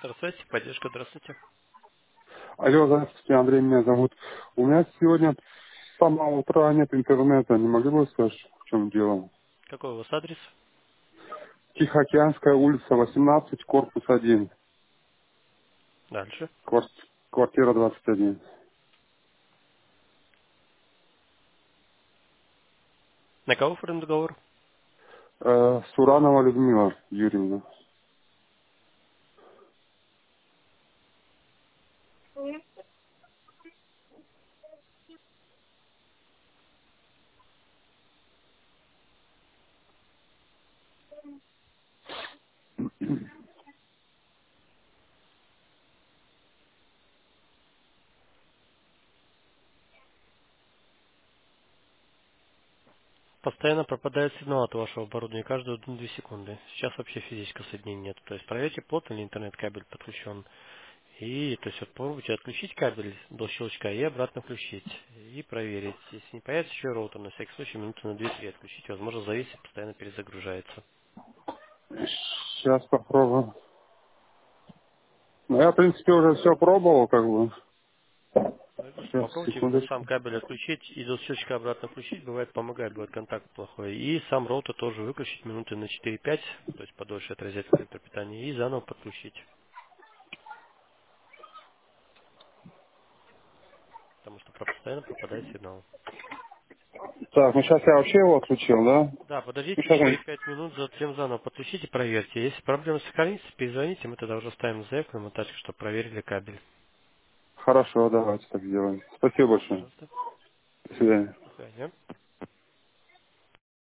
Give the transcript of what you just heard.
Здравствуйте, поддержка, здравствуйте. Алло, здравствуйте, Андрей меня зовут. У меня сегодня с самого утра нет интернета. Не могли бы сказать, в чем дело? Какой у вас адрес? Тихоокеанская улица, 18, корпус 1, Дальше. квартира 21. На кого оформлен договор? Суранова Людмила Юрьевна. Постоянно пропадает сигнал от вашего оборудования каждые 1-2 секунды. Сейчас вообще физического соединения нет. То есть проверьте, плотно ли интернет-кабель подключен. И то есть вот попробуйте отключить кабель до щелчка и обратно включить. И проверить. Если не появится еще роутер, на всякий случай минуты на 2-3 отключить. Возможно, зависит, постоянно перезагружается. Сейчас попробую. Ну, я, в принципе, уже все пробовал, как бы. Ну, я говорю, что Сейчас, попробуйте сам секундочку. кабель отключить и до щелчка обратно включить. Бывает помогает, бывает контакт плохой. И сам роутер тоже выключить минуты на 4-5, то есть подольше отрезать электропитание, и заново подключить. Потому что постоянно пропадает сигнал. Так, ну сейчас я вообще его отключил, да? Да, Ну, подождите сейчас он... 4-5 минут, затем заново подключите, проверьте. Если проблема сохранится, перезвоните, мы тогда уже ставим заявку на монтажку, чтобы проверили кабель. Хорошо, давайте так сделаем. Спасибо большое. Пожалуйста. До свидания. До свидания.